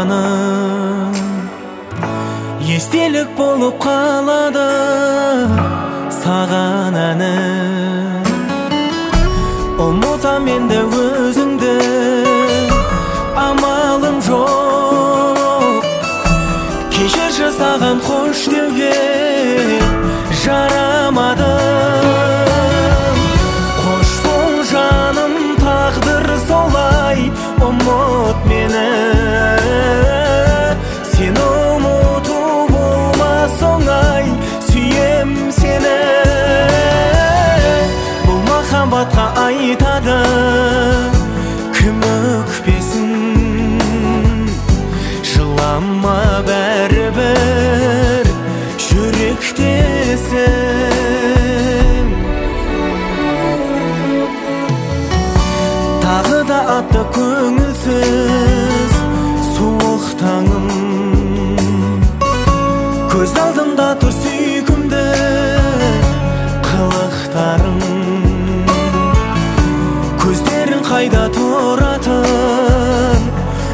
қалғаным естелік болып қалады саған әнім. Ұмытам енді өзіңді, амалым жоқ. Кешірші саған қош деуге жарамадым. Қош бол жаным, тағдыр солай, ұмыт мені. Сен ұмыту болмас оңай, сүйем сені. Бұл махаббатқа айтады кім өкпесін. Жылама бәрібір жүректесің. Тағы да атты көңілсіз суық таңым. Көз алдымда тұр сүйкімді қылықтарың. Көздерің қайда тұратын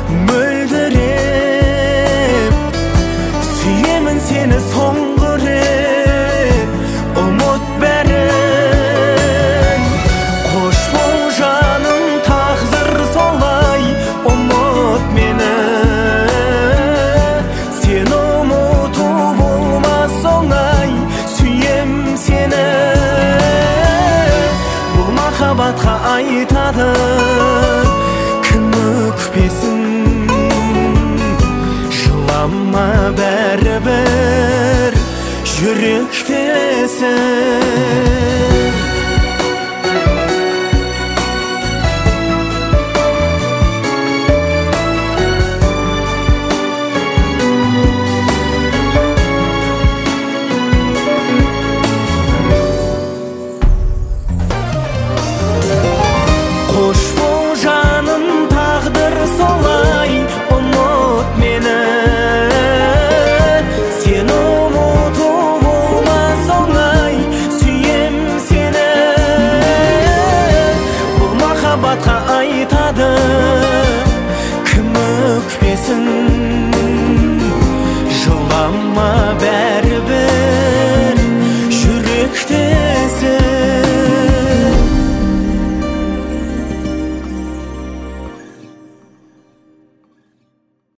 мөлдіреп. Сүйемін сені соңғы рет, ұмыт бәрін. Қош бол жаным, тағдыр солай, ұмыт мені. Сен ұмыту болмас оңай, сүйем сені. Бұл махаббатқа айтады кім өкпесін. Жылама бәрібір жүректесің. Қош бол жаным, тағдыр солай, ұмыт мені. Сен ұмыту болмас оңай, сүйем сені. Бұл махаббатқа айтады кім өкпесін. Жылама бәрібір